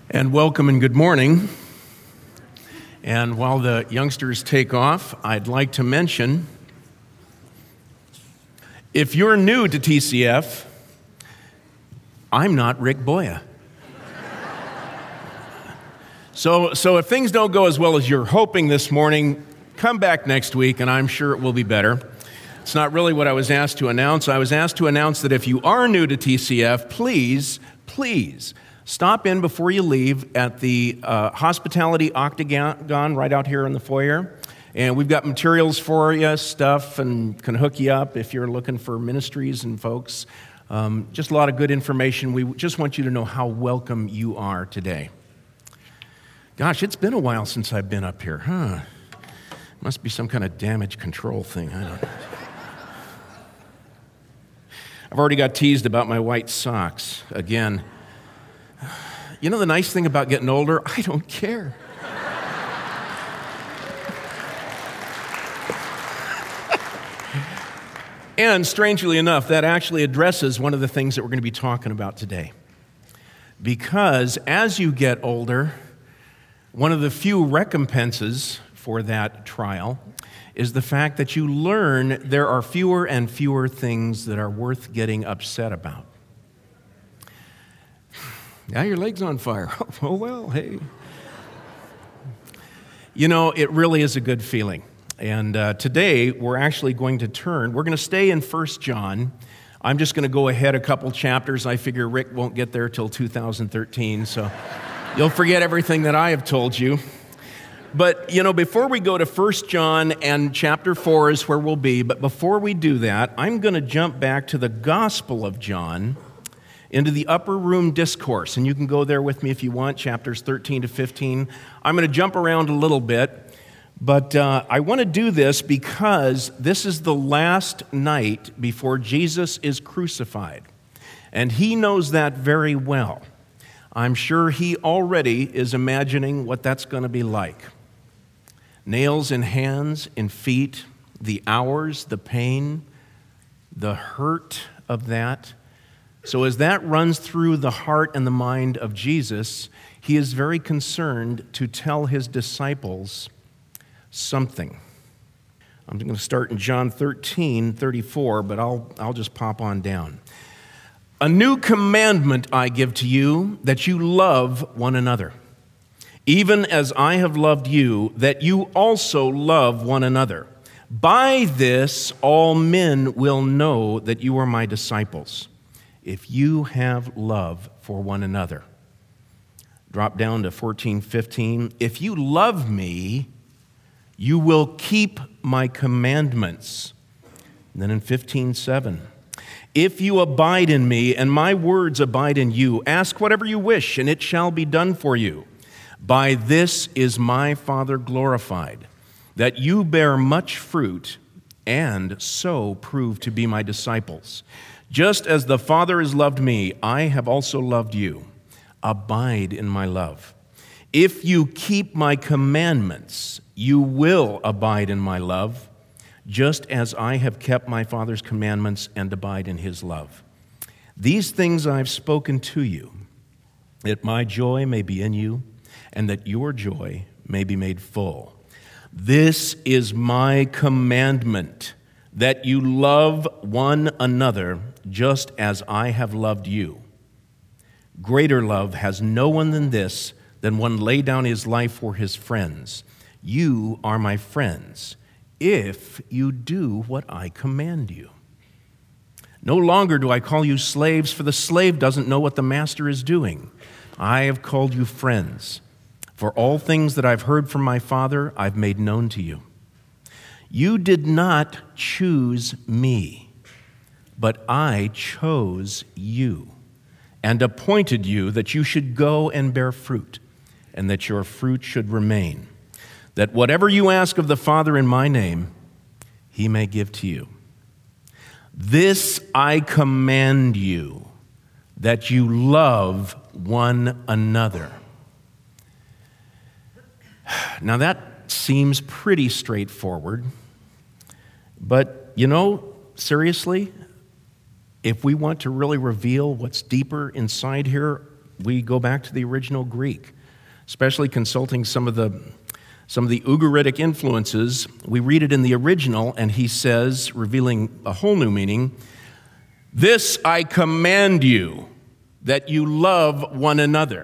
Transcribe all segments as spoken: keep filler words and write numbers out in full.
And welcome and good morning. And while the youngsters take off, I'd like to mention, if you're new to T C F, I'm not Rick Boya. So, so if things don't go as well as you're hoping this morning, come back next week and I'm sure it will be better. It's not really what I was asked to announce. I was asked to announce that if you are new to T C F, please, please, stop in before you leave at the uh, Hospitality Octagon right out here in the foyer. And we've got materials for you, stuff, and can hook you up if you're looking for ministries and folks. Um, just a lot of good information. We just want you to know how welcome you are today. Gosh, it's been a while since I've been up here, huh? Must be some kind of damage control thing. I don't know. I've already got teased about my white socks again. You know the nice thing about getting older? I don't care. And strangely enough, that actually addresses one of the things that we're going to be talking about today. Because as you get older, one of the few recompenses for that trial is the fact that you learn there are fewer and fewer things that are worth getting upset about. Now your leg's on fire. Oh, well, hey. You know, it really is a good feeling. And uh, today, we're actually going to turn, we're going to stay in First John. I'm just going to go ahead a couple chapters. I figure Rick won't get there till two thousand thirteen, so you'll forget everything that I have told you. But, you know, before we go to First John, and chapter four is where we'll be, but before we do that, I'm going to jump back to the Gospel of John, into the upper room discourse, and you can go there with me if you want, chapters thirteen to fifteen. I'm going to jump around a little bit, but uh, I want to do this because this is the last night before Jesus is crucified, and he knows that very well. I'm sure he already is imagining what that's going to be like. Nails in hands and feet, the hours, the pain, the hurt of that. So as that runs through the heart and the mind of Jesus, he is very concerned to tell his disciples something. I'm going to start in John thirteen thirty-four, but I'll, I'll just pop on down. A new commandment I give to you, that you love one another, even as I have loved you, that you also love one another. By this all men will know that you are my disciples, if you have love for one another. Drop down to fourteen fifteen. If you love me, you will keep my commandments. And then in fifteen seven. If you abide in me and my words abide in you, ask whatever you wish and it shall be done for you. By this is my Father glorified, that you bear much fruit and so prove to be my disciples. Just as the Father has loved me, I have also loved you. Abide in my love. If you keep my commandments, you will abide in my love, just as I have kept my Father's commandments and abide in his love. These things I've spoken to you, that my joy may be in you, and that your joy may be made full. This is my commandment, that you love one another just as I have loved you. Greater love has no one than this, than one lay down his life for his friends. You are my friends, if you do what I command you. No longer do I call you slaves, for the slave doesn't know what the master is doing. I have called you friends, for all things that I've heard from my Father, I've made known to you. You did not choose me, but I chose you and appointed you that you should go and bear fruit, and that your fruit should remain, that whatever you ask of the Father in my name, he may give to you. This I command you, that you love one another. Now that seems pretty straightforward, but you know, seriously, if we want to really reveal what's deeper inside here, we go back to the original Greek, especially consulting some of the some of the Ugaritic influences. We read it in the original, and he says, revealing a whole new meaning, "This I command you, that you love one another."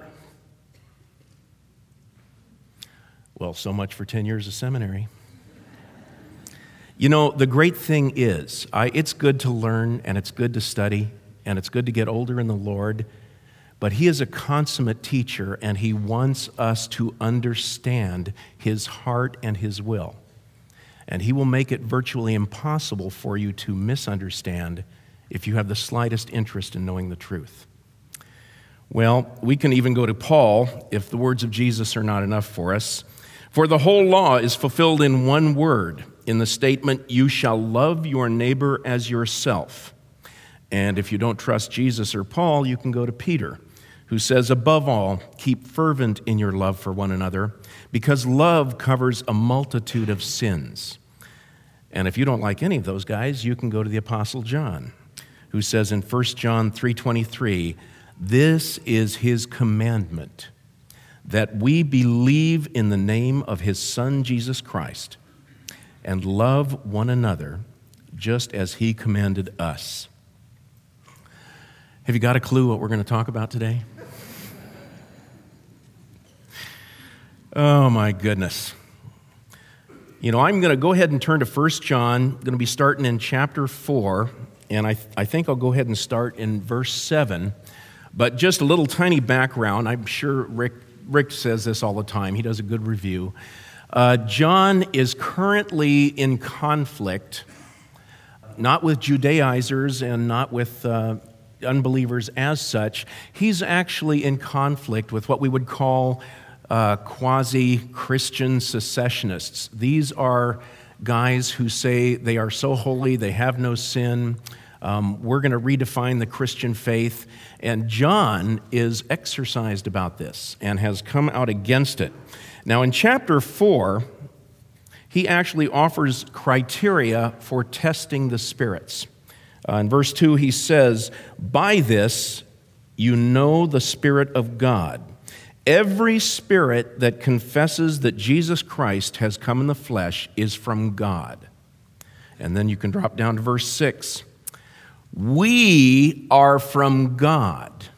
Well, so much for ten years of seminary. You know, the great thing is, I, it's good to learn, and it's good to study, and it's good to get older in the Lord, but he is a consummate teacher, and he wants us to understand his heart and his will. And he will make it virtually impossible for you to misunderstand if you have the slightest interest in knowing the truth. Well, we can even go to Paul if the words of Jesus are not enough for us. For the whole law is fulfilled in one word, in the statement, "You shall love your neighbor as yourself." And if you don't trust Jesus or Paul, you can go to Peter, who says, "Above all, keep fervent in your love for one another, because love covers a multitude of sins." And if you don't like any of those guys, you can go to the Apostle John, who says in First John three twenty-three, "This is his commandment, that we believe in the name of his Son, Jesus Christ, and love one another just as he commanded us." Have you got a clue what we're going to talk about today? Oh, my goodness. You know, I'm going to go ahead and turn to First John. I'm going to be starting in chapter four, and I, th- I think I'll go ahead and start in verse seven. But just a little tiny background. I'm sure Rick Rick says this all the time. He does a good review. Uh, John is currently in conflict, not with Judaizers and not with uh, unbelievers as such. He's actually in conflict with what we would call uh, quasi-Christian secessionists. These are guys who say they are so holy, they have no sin. Um, we're going to redefine the Christian faith. And John is exercised about this and has come out against it. Now, in chapter four, he actually offers criteria for testing the spirits. Uh, in verse two, he says, "By this you know the Spirit of God. Every spirit that confesses that Jesus Christ has come in the flesh is from God." And then you can drop down to verse six. "We are from God.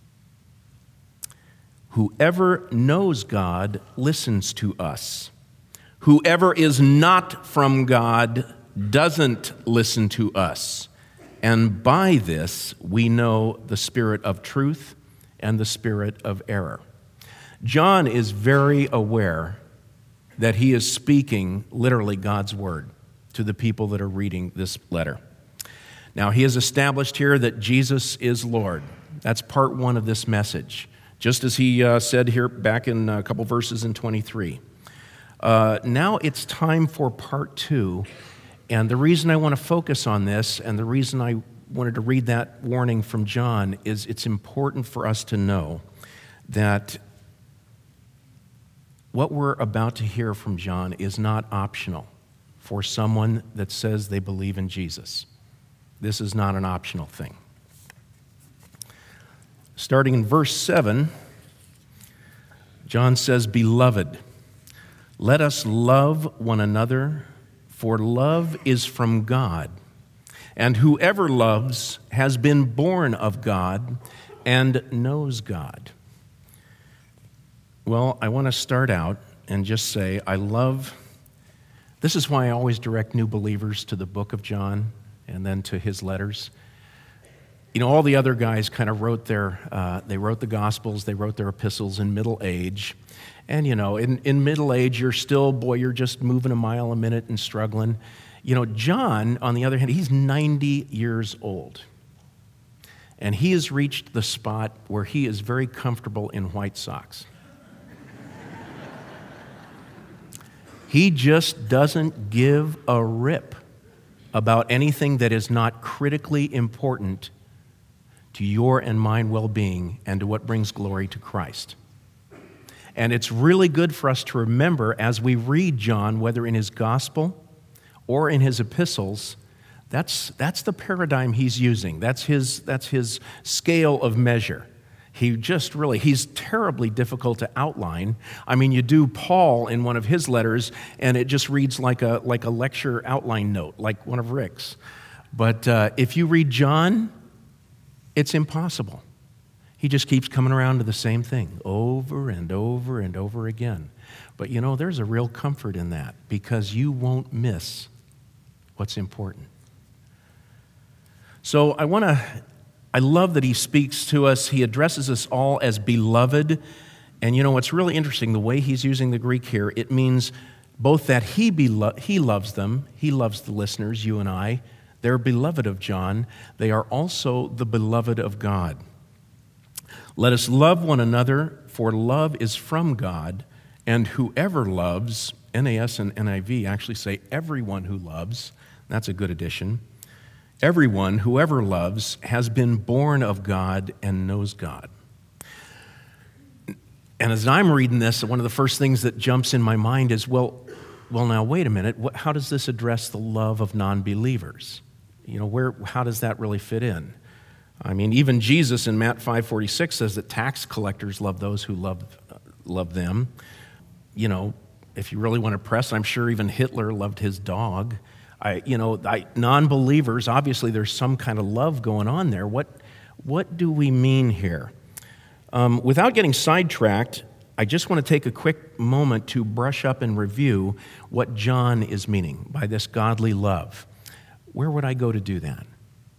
Whoever knows God listens to us. Whoever is not from God doesn't listen to us. And by this we know the spirit of truth and the spirit of error." John is very aware that he is speaking literally God's word to the people that are reading this letter. Now, he has established here that Jesus is Lord. That's part one of this message, just as he uh, said here back in a couple verses in twenty-three. Uh, now it's time for part two, and the reason I want to focus on this and the reason I wanted to read that warning from John is it's important for us to know that what we're about to hear from John is not optional for someone that says they believe in Jesus. This is not an optional thing. Starting in verse seven, John says, "Beloved, let us love one another, for love is from God. And whoever loves has been born of God and knows God." Well, I want to start out and just say I love, this is why I always direct new believers to the book of John and then to his letters. You know, all the other guys kind of wrote their, uh, they wrote the Gospels, they wrote their epistles in middle age. And, you know, in, in middle age, you're still, boy, you're just moving a mile a minute and struggling. You know, John, on the other hand, he's ninety years old. And he has reached the spot where he is very comfortable in white socks. He just doesn't give a rip about anything that is not critically important to your and mine well-being and to what brings glory to Christ. And it's really good for us to remember as we read John, whether in his gospel or in his epistles, that's, that's the paradigm he's using. That's his, that's his scale of measure. He just really, he's terribly difficult to outline. I mean, you do Paul in one of his letters, and it just reads like a like a lecture outline note, like one of Rick's. But uh, if you read John, it's impossible. He just keeps coming around to the same thing over and over and over again. But you know, there's a real comfort in that because you won't miss what's important. So I want to, I love that he speaks to us. He addresses us all as beloved. And you know what's really interesting, the way he's using the Greek here, it means both that he belo- he loves them, he loves the listeners, you and I. They're beloved of John. They are also the beloved of God. Let us love one another, for love is from God, and whoever loves, N A S and N I V actually say everyone who loves. That's a good addition. Everyone, whoever loves, has been born of God and knows God. And as I'm reading this, one of the first things that jumps in my mind is, well, well, now wait a minute. What, how does this address the love of non-believers? You know, where? How does that really fit in? I mean, even Jesus in Matthew five forty-six says that tax collectors love those who love love them. You know, if you really want to press, I'm sure even Hitler loved his dog. I, you know, I, non-believers, obviously there's some kind of love going on there. What, what do we mean here? Um, without getting sidetracked, I just want to take a quick moment to brush up and review what John is meaning by this godly love. Where would I go to do that?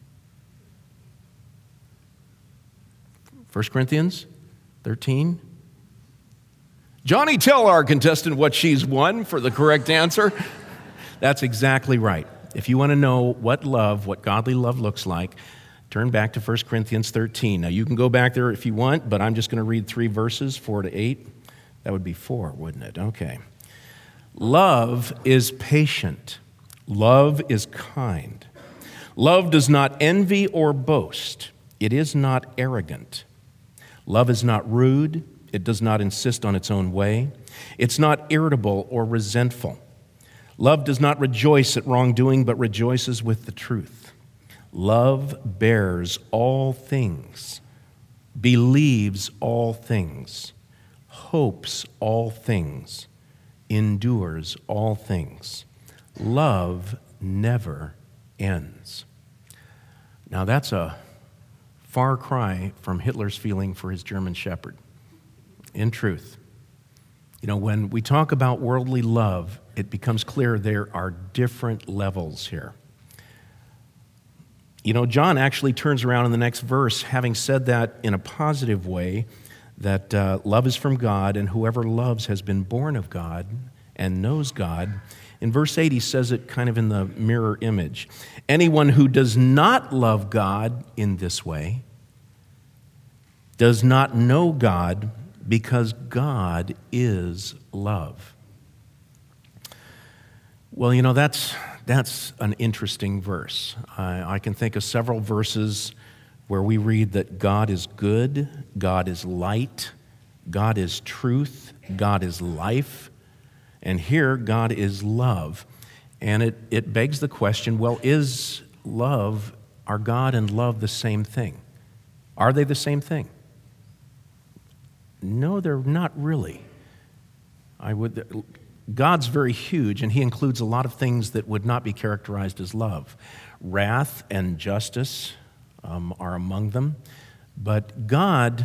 First Corinthians thirteen. Johnny, tell our contestant what she's won for the correct answer. That's exactly right. If you want to know what love, what godly love looks like, turn back to First Corinthians thirteen. Now, you can go back there if you want, but I'm just going to read three verses, four to eight. That would be four, wouldn't it? Okay. Love is patient. Love is kind. Love does not envy or boast. It is not arrogant. Love is not rude. It does not insist on its own way. It's not irritable or resentful. Love does not rejoice at wrongdoing, but rejoices with the truth. Love bears all things, believes all things, hopes all things, endures all things. Love never ends. Now that's a far cry from Hitler's feeling for his German shepherd. In truth, you know, when we talk about worldly love, it becomes clear there are different levels here. You know, John actually turns around in the next verse, having said that in a positive way, that uh, love is from God, and whoever loves has been born of God and knows God. In verse eight, he says it kind of in the mirror image. Anyone who does not love God in this way does not know God, because God is love. Well, you know, that's that's an interesting verse. I, I can think of several verses where we read that God is good, God is light, God is truth, God is life, and here God is love. And it, it begs the question, well, is love, are God and love the same thing? Are they the same thing? No, they're not really. I would. God's very huge, and he includes a lot of things that would not be characterized as love. Wrath and justice um, are among them. But God,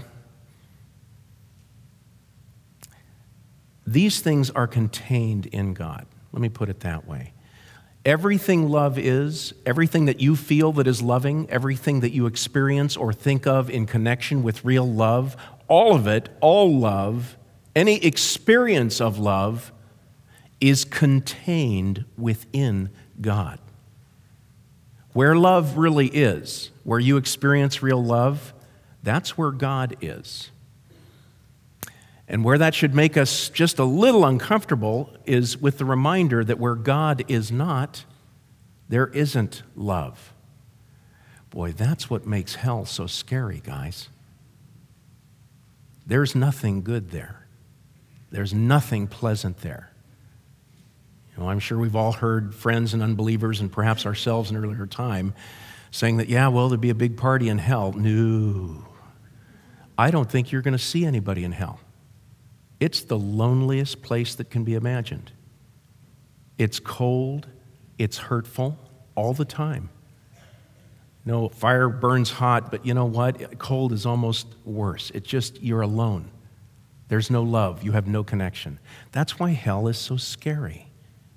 these things are contained in God. Let me put it that way. Everything love is, everything that you feel that is loving, everything that you experience or think of in connection with real love, all of it, all love, any experience of love is contained within God. Where love really is, where you experience real love, that's where God is. And where that should make us just a little uncomfortable is with the reminder that where God is not, there isn't love. Boy, that's what makes hell so scary, guys. There's nothing good there. There's nothing pleasant there. You know, I'm sure we've all heard friends and unbelievers, and perhaps ourselves in earlier time, saying that, yeah, well, there'd be a big party in hell. No. I don't think you're going to see anybody in hell. It's the loneliest place that can be imagined. It's cold, it's hurtful all the time. No, fire burns hot, but you know what? Cold is almost worse. It's just you're alone. There's no love. You have no connection. That's why hell is so scary.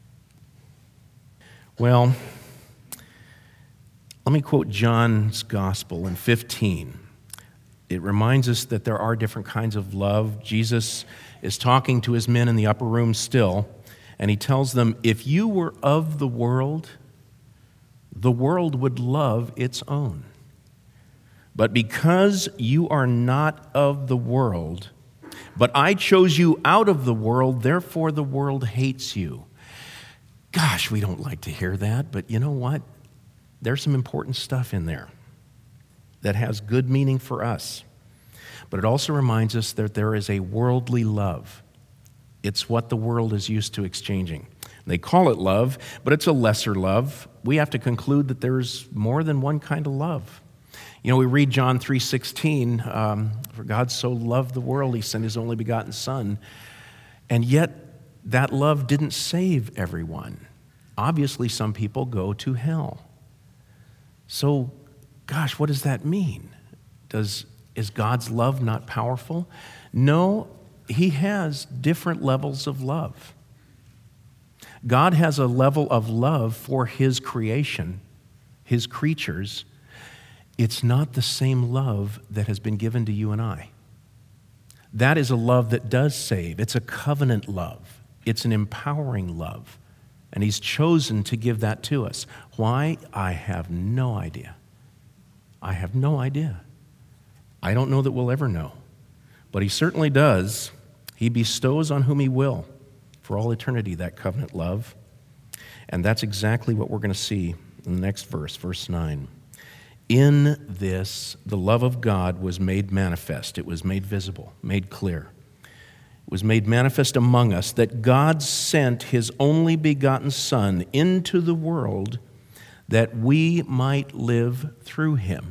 Well, let me quote John's Gospel in fifteen. It reminds us that there are different kinds of love. Jesus is talking to his men in the upper room still, and he tells them, if you were of the world, the world would love its own. But because you are not of the world, but I chose you out of the world, therefore the world hates you. Gosh, we don't like to hear that, but you know what? There's some important stuff in there that has good meaning for us. But it also reminds us that there is a worldly love. It's what the world is used to exchanging. They call it love, but it's a lesser love. We have to conclude that there's more than one kind of love. You know, we read John three sixteen, um, for God so loved the world, he sent his only begotten Son. And yet, that love didn't save everyone. Obviously, some people go to hell. So, gosh, what does that mean? Does, is God's love not powerful? No, he has different levels of love. God has a level of love for his creation, his creatures. It's not the same love that has been given to you and I. That is a love that does save. It's a covenant love. It's an empowering love. And he's chosen to give that to us. Why? I have no idea. I have no idea. I don't know that we'll ever know. But he certainly does. He bestows on whom he will for all eternity that covenant love. And that's exactly what we're going to see in the next verse, verse nine. In this, the love of God was made manifest. It was made visible, made clear. It was made manifest among us that God sent his only begotten Son into the world that we might live through him.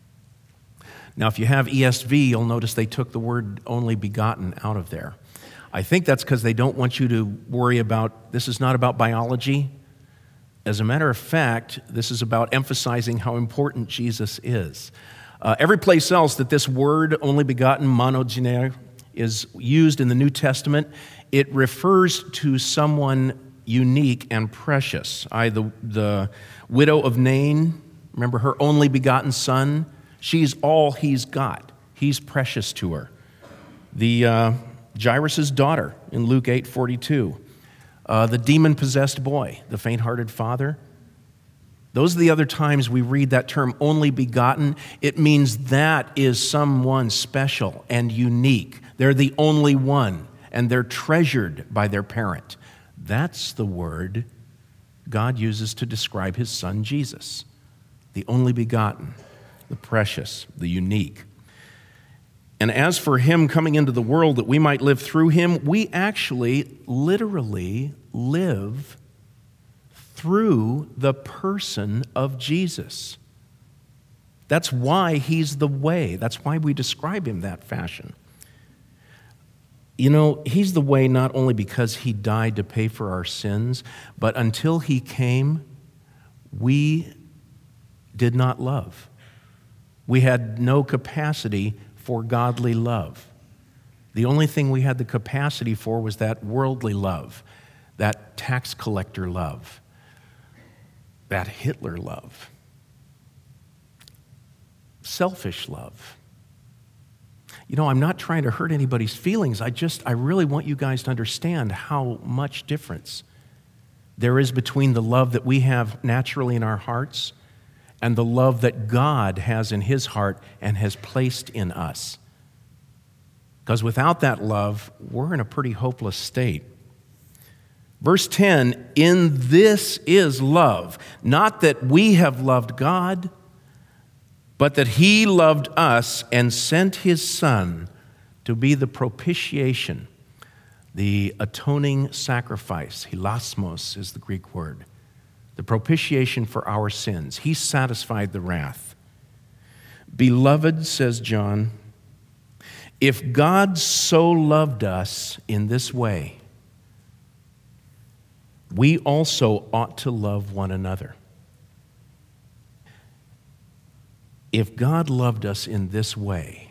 Now, if you have E S V, you'll notice they took the word only begotten out of there. I think that's because they don't want you to worry about, this is not about biology. As a matter of fact, this is about emphasizing how important Jesus is. Uh, every place else that this word, only begotten, monogenes, is used in the New Testament, it refers to someone unique and precious. I, the, the widow of Nain, remember her only begotten son? She's all he's got. He's precious to her. The uh, Jairus' daughter in Luke eight forty-two. Uh, the demon-possessed boy, the faint-hearted father. Those are the other times we read that term, only begotten. It means that is someone special and unique. They're the only one, and they're treasured by their parent. That's the word God uses to describe his son Jesus, the only begotten, the precious, the unique. And as for him coming into the world that we might live through him, we actually literally live through the person of Jesus. That's why he's the way. That's why we describe him that fashion. You know, he's the way not only because he died to pay for our sins, but until he came, we did not love. We had no capacity for godly love. The only thing we had the capacity for was that worldly love, that tax collector love, that Hitler love, selfish love. You know, I'm not trying to hurt anybody's feelings. I just, I really want you guys to understand how much difference there is between the love that we have naturally in our hearts and the love that God has in his heart and has placed in us. Because without that love, we're in a pretty hopeless state. Verse ten, in this is love, not that we have loved God, but that he loved us and sent his Son to be the propitiation, the atoning sacrifice. Hilasmos is the Greek word. The propitiation for our sins. He satisfied the wrath. Beloved, says John, If God so loved us in this way, we also ought to love one another. If God loved us in this way,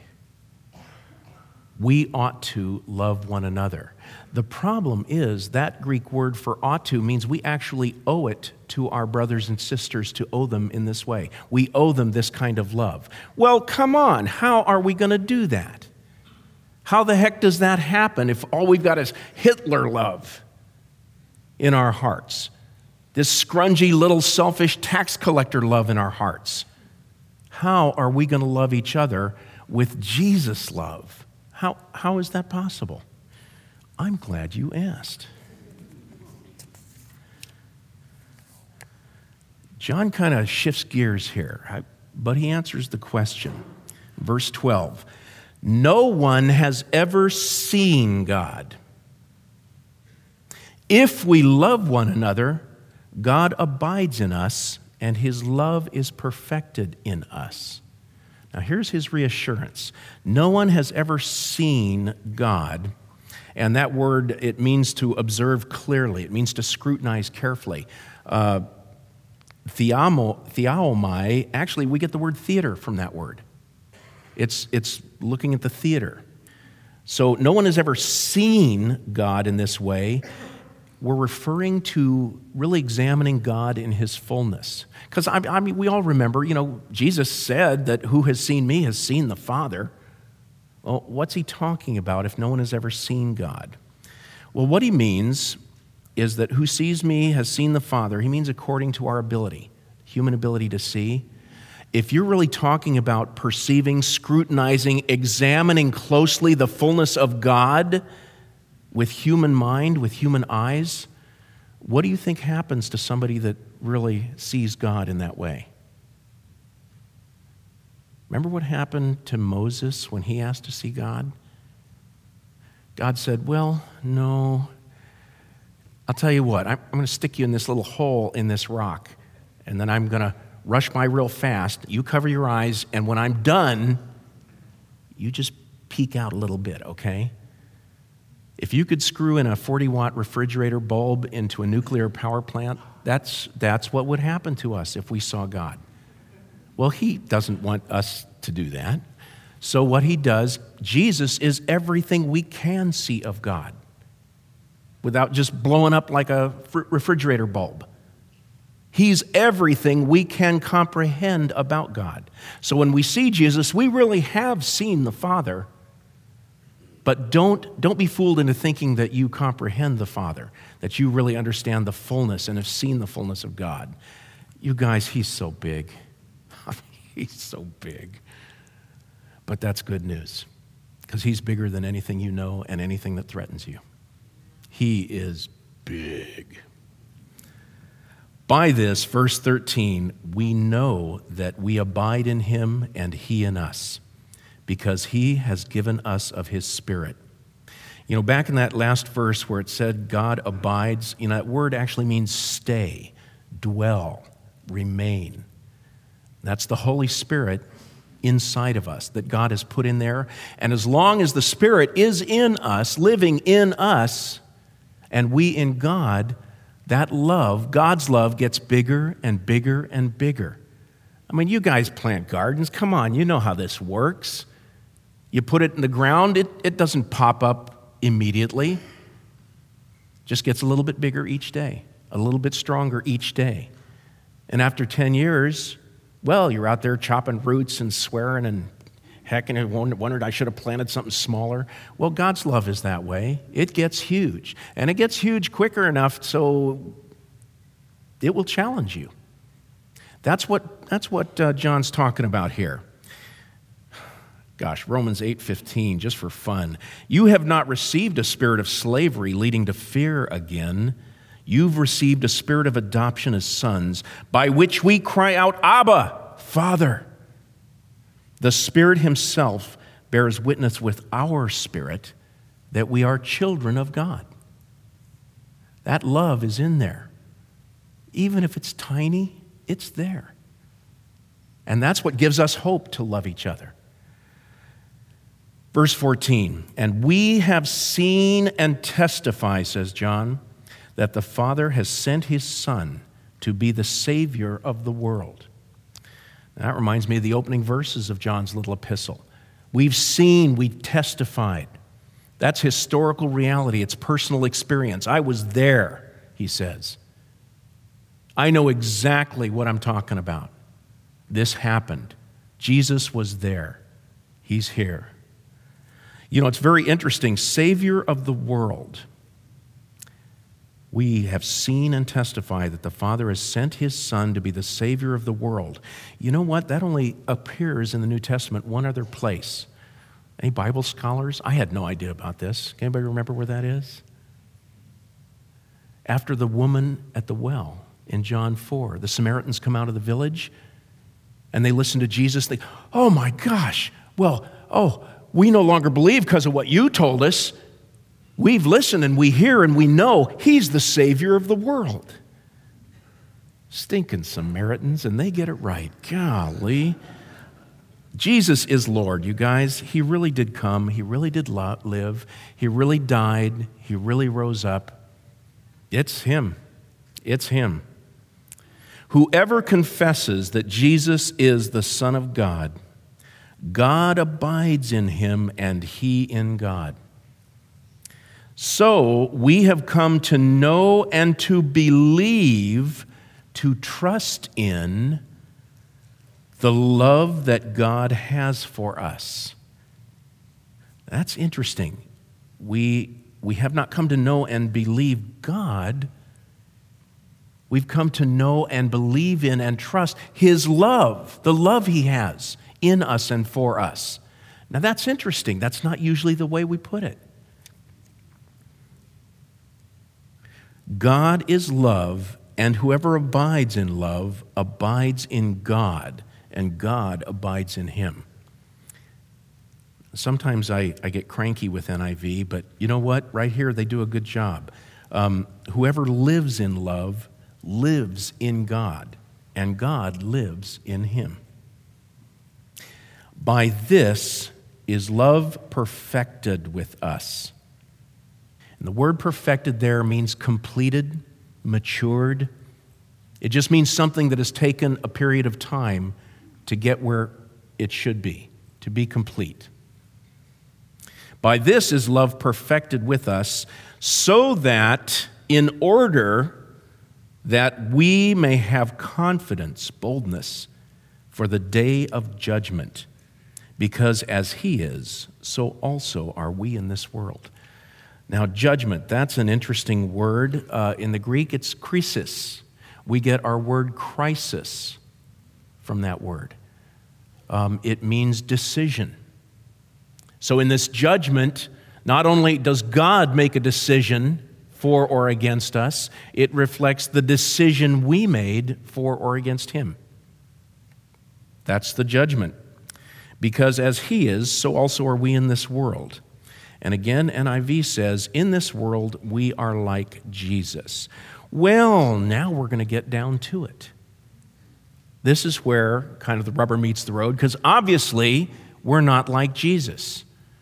we ought to love one another. The problem is that Greek word for ought to means we actually owe it to our brothers and sisters to owe them in this way. We owe them this kind of love. Well, come on, how are we going to do that? How the heck does that happen if all we've got is Hitler love in our hearts? This scrungy little selfish tax collector love in our hearts. How are we going to love each other with Jesus love? How, how is that possible? I'm glad you asked. John kind of shifts gears here, but he answers the question. Verse twelve. No one has ever seen God. If we love one another, God abides in us, and his love is perfected in us. Now here's his reassurance. No one has ever seen God, and that word, it means to observe clearly. It means to scrutinize carefully. Uh, theamo, theaomai, actually we get the word theater from that word. It's, it's looking at the theater. So no one has ever seen God in this way. We're referring to really examining God in his fullness. Because, I, I mean, we all remember, you know, Jesus said that who has seen me has seen the Father. Well, what's he talking about if no one has ever seen God? Well, what he means is that who sees me has seen the Father. He means according to our ability, human ability to see. If you're really talking about perceiving, scrutinizing, examining closely the fullness of God with human mind, with human eyes, what do you think happens to somebody that really sees God in that way? Remember what happened to Moses when he asked to see God? God said, well, no. I'll tell you what, I'm going to stick you in this little hole in this rock, and then I'm going to rush by real fast. You cover your eyes, and when I'm done, you just peek out a little bit, okay? If you could screw in a forty-watt refrigerator bulb into a nuclear power plant, that's, that's what would happen to us if we saw God. Well, he doesn't want us to do that. So what he does, Jesus is everything we can see of God without just blowing up like a refrigerator bulb. He's everything we can comprehend about God. So when we see Jesus, we really have seen the Father. But don't, don't be fooled into thinking that you comprehend the Father, that you really understand the fullness and have seen the fullness of God. You guys, he's so big. He's so big. But that's good news, because he's bigger than anything you know and anything that threatens you. He is big. By this, verse thirteen, we know that we abide in him and he in us, because he has given us of his Spirit. You know, back in that last verse where it said God abides, you know, that word actually means stay, dwell, remain. That's the Holy Spirit inside of us that God has put in there. And as long as the Spirit is in us, living in us, and we in God, that love, God's love, gets bigger and bigger and bigger. I mean, you guys plant gardens. Come on, you know how this works. You put it in the ground, it, it doesn't pop up immediately. Just gets a little bit bigger each day, a little bit stronger each day. And after ten years, well, you're out there chopping roots and swearing and hecking and wondered I should have planted something smaller. Well, God's love is that way. It gets huge. And it gets huge quicker enough so it will challenge you. That's what, that's what uh, John's talking about here. Gosh, Romans eight fifteen, just for fun. You have not received a spirit of slavery leading to fear again. You've received a spirit of adoption as sons, by which we cry out, Abba, Father. The Spirit himself bears witness with our spirit that we are children of God. That love is in there. Even if it's tiny, it's there. And that's what gives us hope to love each other. Verse fourteen, and we have seen and testify, says John, that the Father has sent his Son to be the Savior of the world. Now, that reminds me of the opening verses of John's little epistle. We've seen, we testified. That's historical reality. It's personal experience. I was there, he says. I know exactly what I'm talking about. This happened. Jesus was there. He's here. You know, it's very interesting. Savior of the world. We have seen and testified that the Father has sent his Son to be the Savior of the world. You know what? That only appears in the New Testament one other place. Any Bible scholars? I had no idea about this. Can anybody remember where that is? After the woman at the well in John four, the Samaritans come out of the village and they listen to Jesus. They, oh my gosh, well, oh, we no longer believe because of what you told us. We've listened and we hear and we know he's the Savior of the world. Stinking Samaritans, and they get it right. Golly. Jesus is Lord, you guys. He really did come. He really did live. He really died. He really rose up. It's him. It's him. Whoever confesses that Jesus is the Son of God, God abides in him and he in God. So we have come to know and to believe, to trust in the love that God has for us. That's interesting. We, we have not come to know and believe God. We've come to know and believe in and trust his love, the love he has in us and for us. Now that's interesting. That's not usually the way we put it. God is love, and whoever abides in love abides in God, and God abides in him. Sometimes I, I get cranky with N I V, but you know what? Right here, they do a good job. Um, whoever lives in love lives in God, and God lives in him. By this is love perfected with us. And the word perfected there means completed, matured. It just means something that has taken a period of time to get where it should be, to be complete. By this is love perfected with us, so that in order that we may have confidence, boldness, for the day of judgment, because as he is, so also are we in this world. Now, judgment, that's an interesting word. Uh, in the Greek, it's krisis. We get our word crisis from that word. Um, it means decision. So in this judgment, not only does God make a decision for or against us, it reflects the decision we made for or against him. That's the judgment. Because as he is, so also are we in this world. And again, N I V says, in this world, we are like Jesus. Well, now we're going to get down to it. This is where kind of the rubber meets the road, because obviously we're not like Jesus.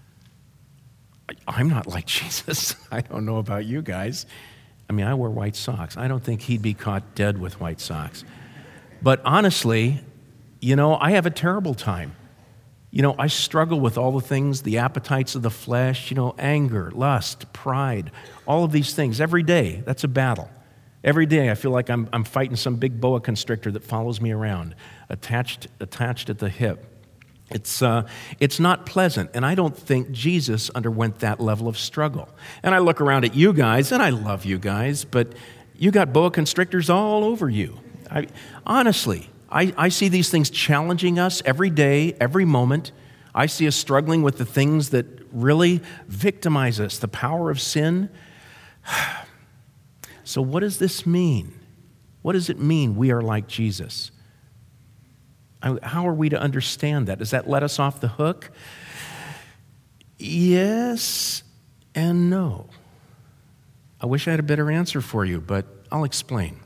I'm not like Jesus. I don't know about you guys. I mean, I wear white socks. I don't think he'd be caught dead with white socks. But honestly, you know, I have a terrible time. You know, I struggle with all the things, the appetites of the flesh, you know, anger, lust, pride, all of these things. Every day, that's a battle. Every day I feel like I'm, I'm fighting some big boa constrictor that follows me around, attached, attached at the hip. It's, uh, it's not pleasant, and I don't think Jesus underwent that level of struggle. And I look around at you guys, and I love you guys, but you got boa constrictors all over you. I, honestly, I, I see these things challenging us every day, every moment. I see us struggling with the things that really victimize us, the power of sin. So what does this mean? What does it mean we are like Jesus? How are we to understand that? Does that let us off the hook? Yes and no. I wish I had a better answer for you, but I'll explain.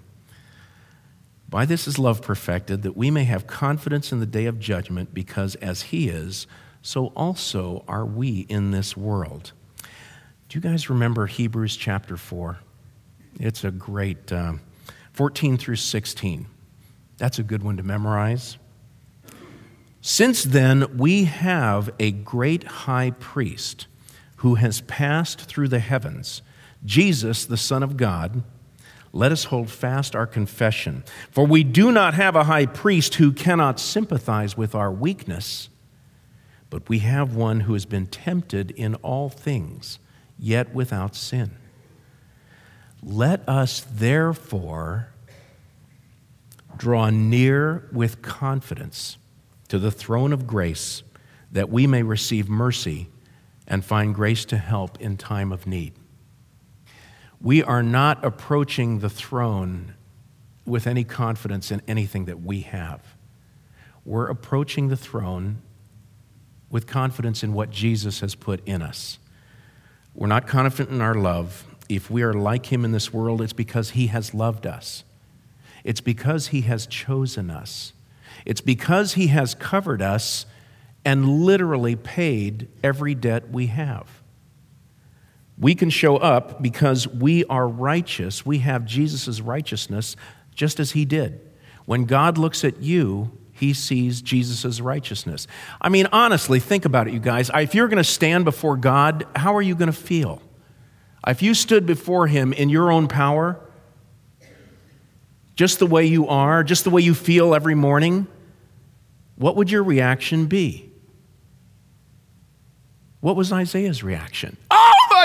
By this is love perfected, that we may have confidence in the day of judgment, because as he is, so also are we in this world. Do you guys remember Hebrews chapter four? It's a great, uh, fourteen through sixteen. That's a good one to memorize. Since then, we have a great high priest who has passed through the heavens, Jesus, the Son of God. Let us hold fast our confession. For we do not have a high priest who cannot sympathize with our weakness, but we have one who has been tempted in all things, yet without sin. Let us therefore draw near with confidence to the throne of grace, that we may receive mercy and find grace to help in time of need. We are not approaching the throne with any confidence in anything that we have. We're approaching the throne with confidence in what Jesus has put in us. We're not confident in our love. If we are like him in this world, it's because he has loved us. It's because he has chosen us. It's because he has covered us and literally paid every debt we have. We can show up because we are righteous. We have Jesus' righteousness just as he did. When God looks at you, he sees Jesus' righteousness. I mean, honestly, think about it, you guys. If you're going to stand before God, how are you going to feel? If you stood before him in your own power, just the way you are, just the way you feel every morning, what would your reaction be? What was Isaiah's reaction? Oh my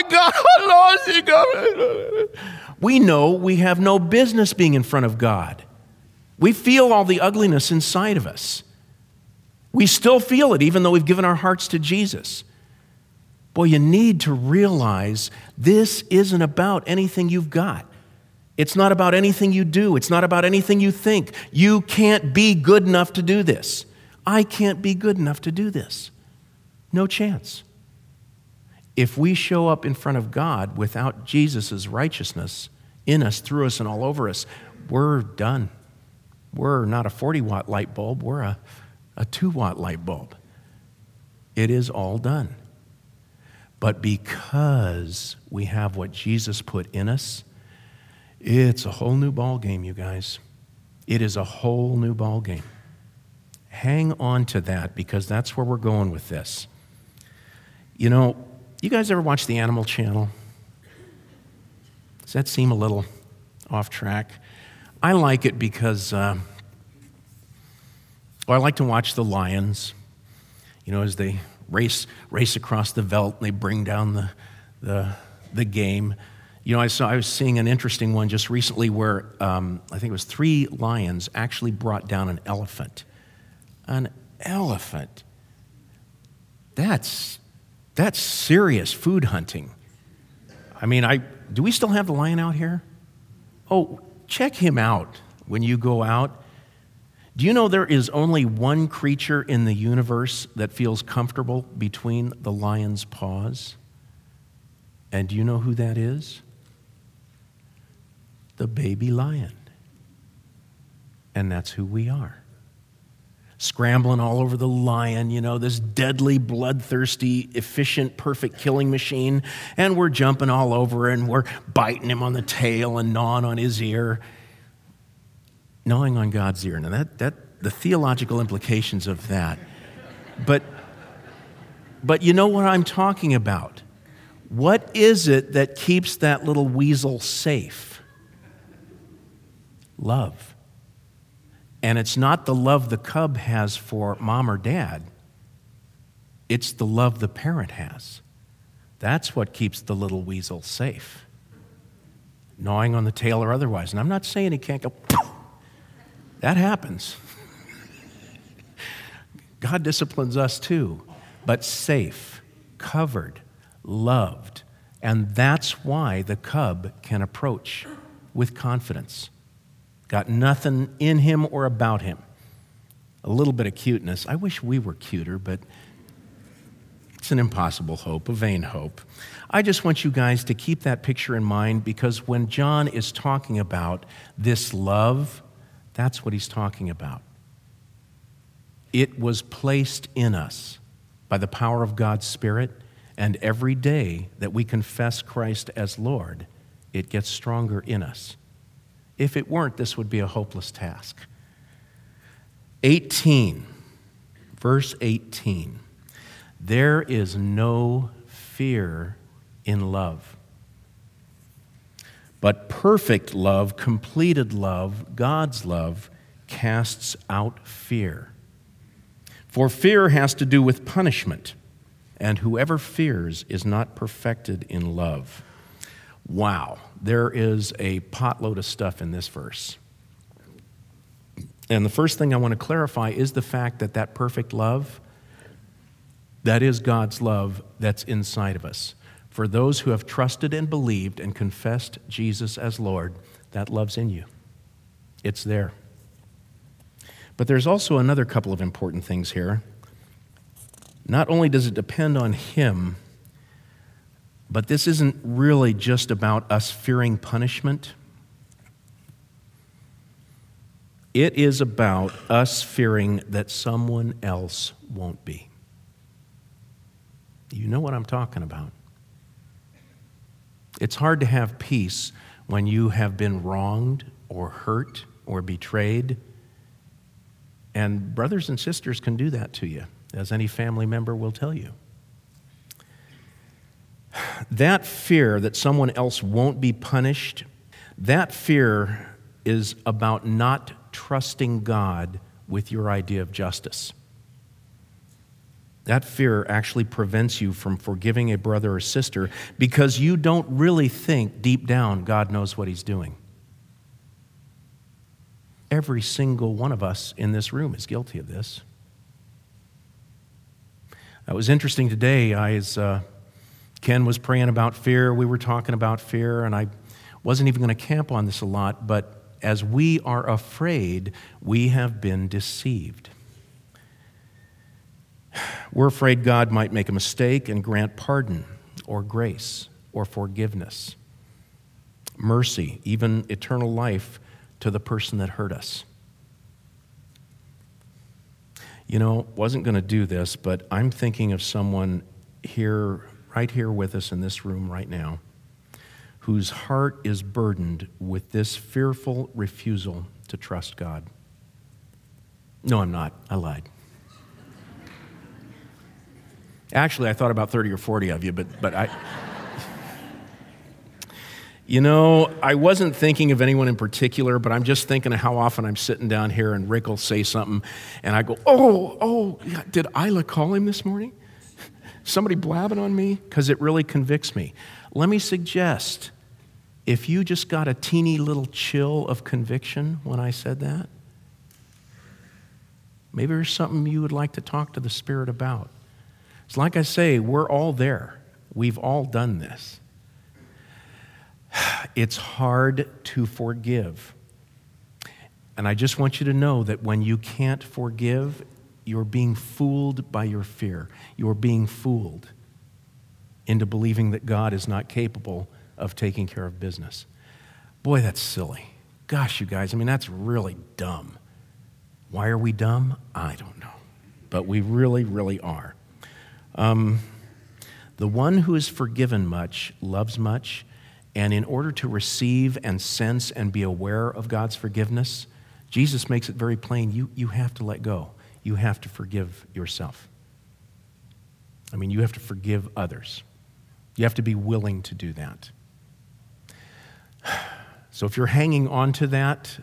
God, we know we have no business being in front of God. We feel all the ugliness inside of us. We still feel it even though we've given our hearts to Jesus. Boy, you need to realize this isn't about anything you've got. It's not about anything you do. It's not about anything you think. You can't be good enough to do this. I can't be good enough to do this. No chance. If we show up in front of God without Jesus' righteousness in us, through us, and all over us, we're done. We're not a forty-watt light bulb. We're a, a two-watt light bulb. It is all done. But because we have what Jesus put in us, it's a whole new ball game, you guys. It is a whole new ball game. Hang on to that, because that's where we're going with this. You know, you guys ever watch the Animal Channel? Does that seem a little off track? I like it because, uh, well, I like to watch the lions, you know, as they race race across the veldt and they bring down the the, the game. You know, I saw I was seeing an interesting one just recently where um, I think it was three lions actually brought down an elephant. An elephant. That's that's serious food hunting. I mean, I do we still have the lion out here? Oh, check him out when you go out. Do you know there is only one creature in the universe that feels comfortable between the lion's paws? And do you know who that is? The baby lion. And that's who we are. Scrambling all over the lion, you know, this deadly, bloodthirsty, efficient, perfect killing machine. And we're jumping all over and we're biting him on the tail and gnawing on his ear. Gnawing on God's ear. Now, that, that, the theological implications of that. But, but you know what I'm talking about. What is it that keeps that little weasel safe? Love. And it's not the love the cub has for mom or dad. It's the love the parent has. That's what keeps the little weasel safe. Gnawing on the tail or otherwise. And I'm not saying he can't go, that happens. God disciplines us too, but safe, covered, loved. And that's why the cub can approach with confidence. Got nothing in him or about him. A little bit of cuteness. I wish we were cuter, but it's an impossible hope, a vain hope. I just want you guys to keep that picture in mind, because when John is talking about this love, that's what he's talking about. It was placed in us by the power of God's Spirit, and every day that we confess Christ as Lord, it gets stronger in us. If it weren't, this would be a hopeless task. eighteen, verse eighteen. There is no fear in love, but perfect love, completed love, God's love, casts out fear. For fear has to do with punishment, and whoever fears is not perfected in love. Wow, there is a potload of stuff in this verse. And the first thing I want to clarify is the fact that that perfect love, that is God's love that's inside of us. For those who have trusted and believed and confessed Jesus as Lord, that love's in you. It's there. But there's also another couple of important things here. Not only does it depend on Him, but this isn't really just about us fearing punishment. It is about us fearing that someone else won't be. You know what I'm talking about. It's hard to have peace when you have been wronged or hurt or betrayed. And brothers and sisters can do that to you, as any family member will tell you. That fear that someone else won't be punished, that fear is about not trusting God with your idea of justice. That fear actually prevents you from forgiving a brother or sister because you don't really think deep down God knows what He's doing. Every single one of us in this room is guilty of this. It was interesting today. I was, uh, Ken was praying about fear. We were talking about fear, and I wasn't even going to camp on this a lot, but as we are afraid, we have been deceived. We're afraid God might make a mistake and grant pardon or grace or forgiveness, mercy, even eternal life to the person that hurt us. You know, wasn't going to do this, but I'm thinking of someone here, right here with us in this room right now, whose heart is burdened with this fearful refusal to trust God. No, I'm not. I lied. Actually, I thought about thirty or forty of you, but but I... You know, I wasn't thinking of anyone in particular, but I'm just thinking of how often I'm sitting down here and Rick will say something, and I go, oh, oh, did Isla call him this morning? Somebody blabbing on me? Because it really convicts me. Let me suggest, if you just got a teeny little chill of conviction when I said that, maybe there's something you would like to talk to the Spirit about. It's like I say, we're all there. We've all done this. It's hard to forgive. And I just want you to know that when you can't forgive, you're being fooled by your fear. You're being fooled into believing that God is not capable of taking care of business. Boy, that's silly. Gosh, you guys, I mean, that's really dumb. Why are we dumb? I don't know. But we really, really are. Um, the one who is forgiven much loves much. And in order to receive and sense and be aware of God's forgiveness, Jesus makes it very plain, you, you have to let go. You have to forgive yourself. I mean, you have to forgive others. You have to be willing to do that. So if you're hanging on to that,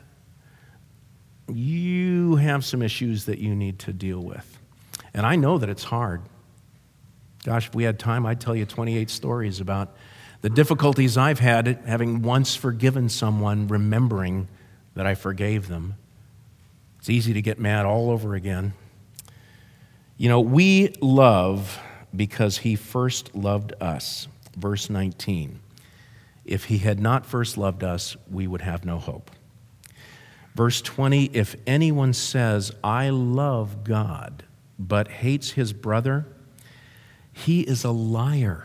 you have some issues that you need to deal with. And I know that it's hard. Gosh, if we had time, I'd tell you twenty-eight stories about the difficulties I've had having once forgiven someone, remembering that I forgave them. It's easy to get mad all over again. You know, we love because He first loved us. Verse nineteen. If He had not first loved us, we would have no hope. Verse twenty, if anyone says, I love God, but hates his brother, he is a liar.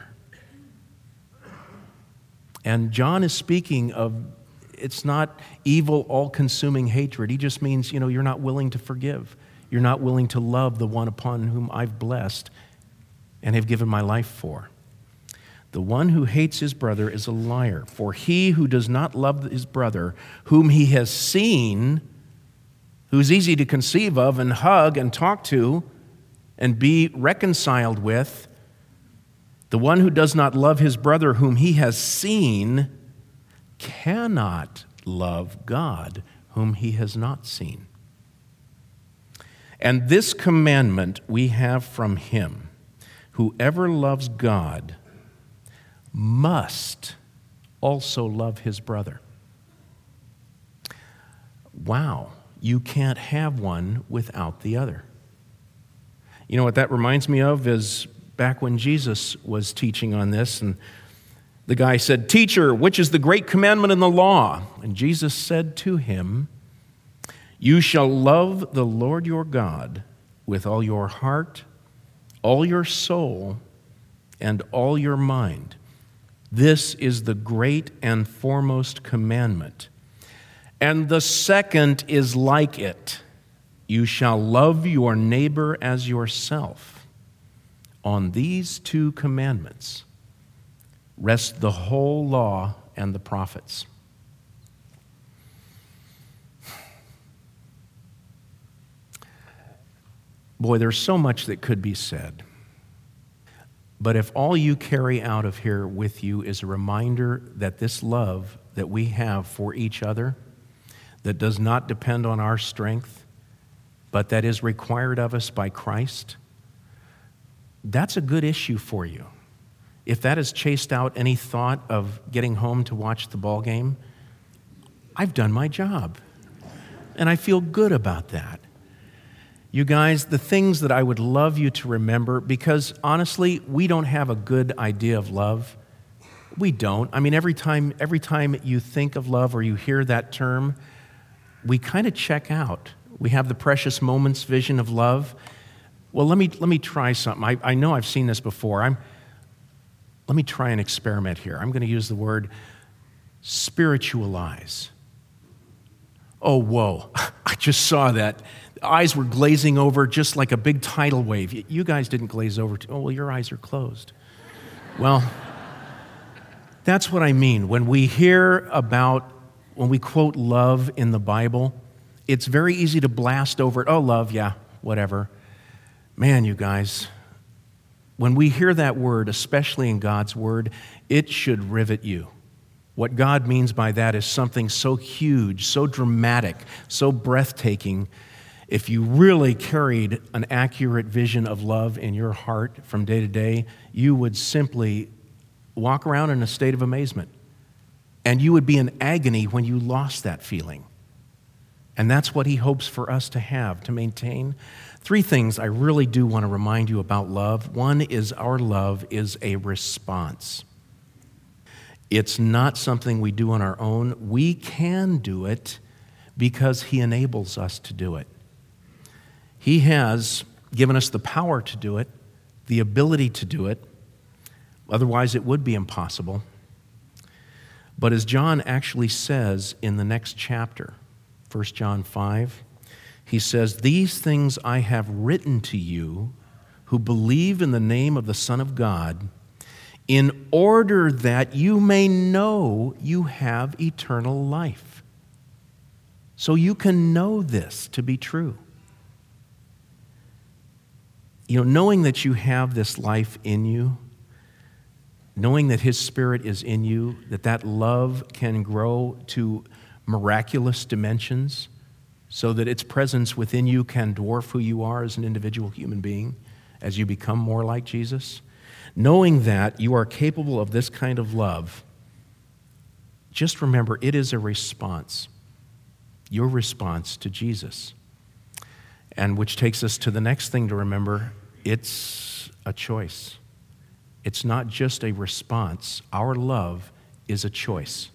And John is speaking of, it's not evil, all-consuming hatred. He just means, you know, you're not willing to forgive. You're not willing to love the one upon whom I've blessed and have given my life for. The one who hates his brother is a liar, for he who does not love his brother, whom he has seen, who's easy to conceive of and hug and talk to and be reconciled with, the one who does not love his brother whom he has seen cannot love God whom he has not seen. And this commandment we have from him: whoever loves God must also love his brother. Wow, you can't have one without the other. You know what that reminds me of is back when Jesus was teaching on this, and the guy said, "Teacher, which is the great commandment in the law?" And Jesus said to him, "You shall love the Lord your God with all your heart, all your soul, and all your mind. This is the great and foremost commandment. And the second is like it. You shall love your neighbor as yourself. On these two commandments rest the whole law and the prophets." Boy, there's so much that could be said. But if all you carry out of here with you is a reminder that this love that we have for each other, that does not depend on our strength, but that is required of us by Christ, that's a good issue for you. If that has chased out any thought of getting home to watch the ball game, I've done my job. And I feel good about that. You guys, the things that I would love you to remember, because honestly, we don't have a good idea of love. We don't. I mean, every time, every time you think of love or you hear that term, we kind of check out. We have the precious moments vision of love. Well, let me let me try something. I, I know I've seen this before. I'm, let me try an experiment here. I'm going to use the word spiritualize. Oh, whoa. I just saw that. Eyes were glazing over just like a big tidal wave. You guys didn't glaze over. Too. Oh, well, your eyes are closed. Well, that's what I mean. When we hear about, when we quote love in the Bible, it's very easy to blast over it. Oh, love, yeah, whatever. Man, you guys, when we hear that word, especially in God's word, it should rivet you. What God means by that is something so huge, so dramatic, so breathtaking. If you really carried an accurate vision of love in your heart from day to day, you would simply walk around in a state of amazement. And you would be in agony when you lost that feeling. And that's what he hopes for us to have, to maintain. Three things I really do want to remind you about love. One is our love is a response. It's not something we do on our own. We can do it because he enables us to do it. He has given us the power to do it, the ability to do it. Otherwise, it would be impossible. But as John actually says in the next chapter, First John five, he says, "These things I have written to you who believe in the name of the Son of God, in order that you may know you have eternal life." So you can know this to be true. You know, knowing that you have this life in you, knowing that his Spirit is in you, that that love can grow to miraculous dimensions so that its presence within you can dwarf who you are as an individual human being as you become more like Jesus. Knowing that you are capable of this kind of love, just remember it is a response, your response to Jesus. And which takes us to the next thing to remember, it's a choice. It's not just a response. Our love is a choice.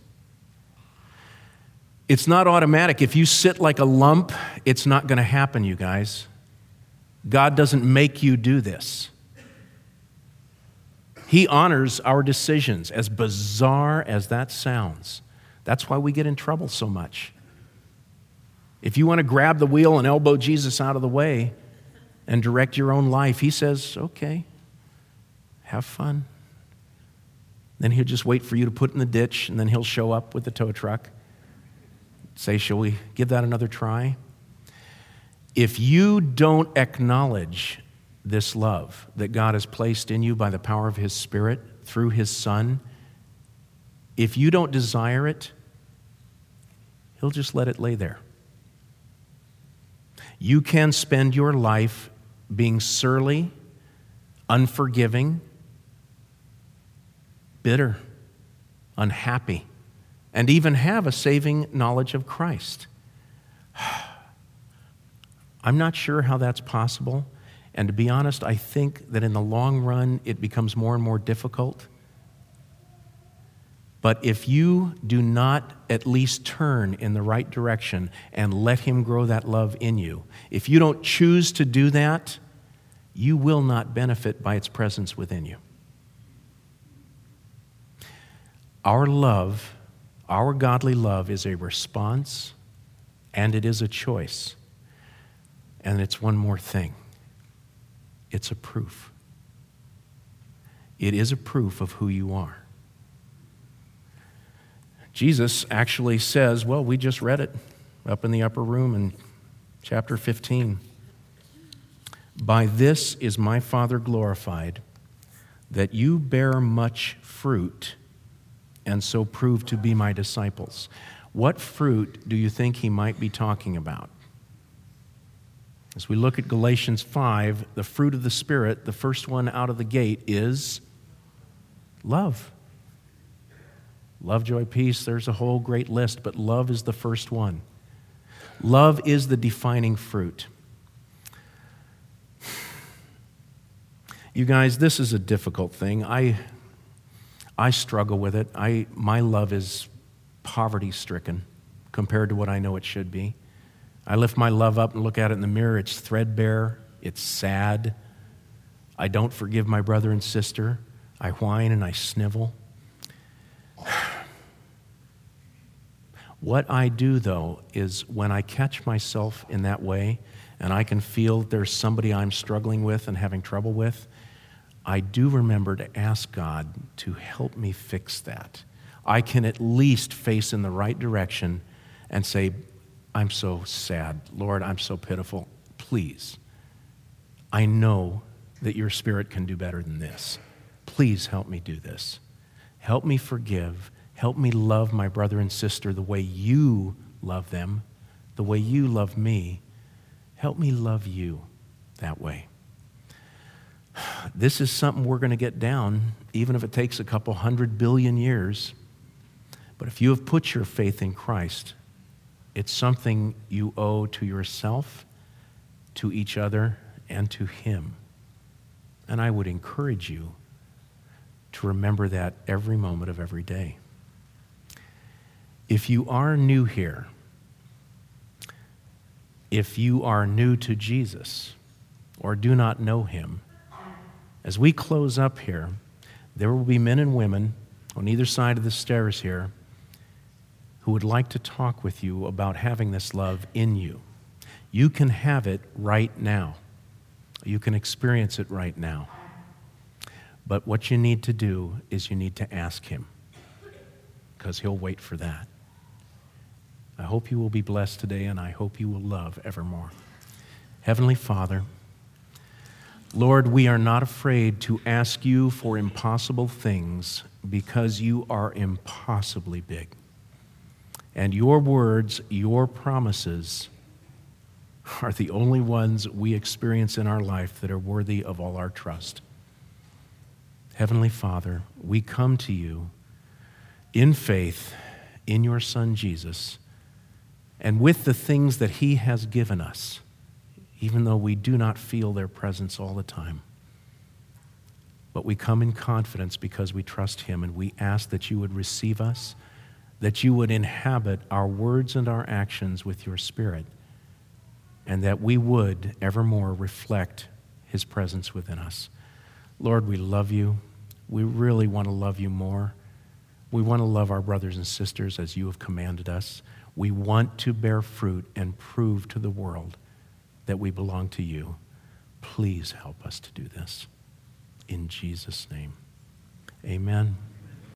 It's not automatic. If you sit like a lump, it's not going to happen, you guys. God doesn't make you do this. He honors our decisions, as bizarre as that sounds. That's why we get in trouble so much. If you want to grab the wheel and elbow Jesus out of the way and direct your own life, he says, okay, have fun. Then he'll just wait for you to put in the ditch, and then he'll show up with the tow truck. Say, shall we give that another try? If you don't acknowledge this love that God has placed in you by the power of His Spirit through His Son, if you don't desire it, He'll just let it lay there. You can spend your life being surly, unforgiving, bitter, unhappy, and even have a saving knowledge of Christ. I'm not sure how that's possible, and to be honest, I think that in the long run, it becomes more and more difficult. But if you do not at least turn in the right direction and let Him grow that love in you, if you don't choose to do that, you will not benefit by its presence within you. Our love, our godly love, is a response, and it is a choice. And it's one more thing. It's a proof. It is a proof of who you are. Jesus actually says, well, we just read it up in the upper room in chapter fifteen. By this is my Father glorified, that you bear much fruit and so prove to be my disciples. What fruit do you think he might be talking about? As we look at Galatians five, the fruit of the Spirit, the first one out of the gate is love. Love, joy, peace, there's a whole great list, but love is the first one. Love is the defining fruit. You guys, this is a difficult thing. I I struggle with it. I my love is poverty-stricken compared to what I know it should be. I lift my love up and look at it in the mirror. It's threadbare. It's sad. I don't forgive my brother and sister. I whine and I snivel. What I do, though, is when I catch myself in that way and I can feel there's somebody I'm struggling with and having trouble with, I do remember to ask God to help me fix that. I can at least face in the right direction and say, I'm so sad. Lord, I'm so pitiful. Please, I know that your Spirit can do better than this. Please help me do this. Help me forgive. Help me love my brother and sister the way you love them, the way you love me. Help me love you that way. This is something we're going to get down, even if it takes a couple hundred billion years. But if you have put your faith in Christ, it's something you owe to yourself, to each other, and to Him. And I would encourage you to remember that every moment of every day. If you are new here, if you are new to Jesus or do not know Him, as we close up here, there will be men and women on either side of the stairs here who would like to talk with you about having this love in you. You can have it right now. You can experience it right now. But what you need to do is you need to ask Him, because He'll wait for that. I hope you will be blessed today, and I hope you will love evermore. Heavenly Father, Lord, we are not afraid to ask you for impossible things because you are impossibly big. And your words, your promises are the only ones we experience in our life that are worthy of all our trust. Heavenly Father, we come to you in faith in your Son Jesus, and with the things that He has given us, even though we do not feel their presence all the time. But we come in confidence because we trust Him, and we ask that you would receive us, that you would inhabit our words and our actions with your Spirit, and that we would evermore reflect His presence within us. Lord, we love you. We really want to love you more. We want to love our brothers and sisters as you have commanded us. We want to bear fruit and prove to the world that we belong to you. Please help us to do this. in Jesus' name. Amen.